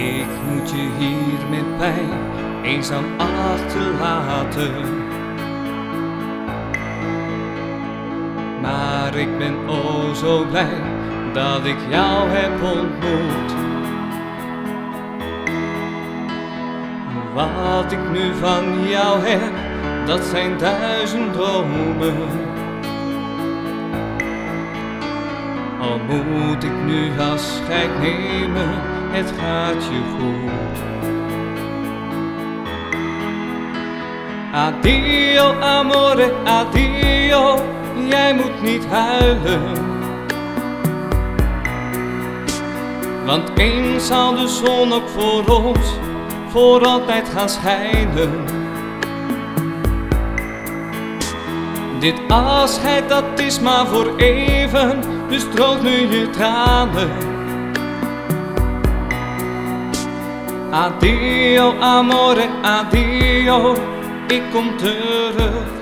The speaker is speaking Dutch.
Ik moet je hier met pijn eenzaam achterlaten. Maar ik ben oh zo blij dat ik jou heb ontmoet. Wat ik nu van jou heb, dat zijn 1000 dromen. Al moet ik nu afscheid nemen, het gaat je goed. Addio amore, addio, jij moet niet huilen. Want eens zal de zon ook voor ons voor altijd gaan schijnen. Dit afscheid dat is maar voor even, dus droog nu je tranen. Addio amore, addio, ik kom terug.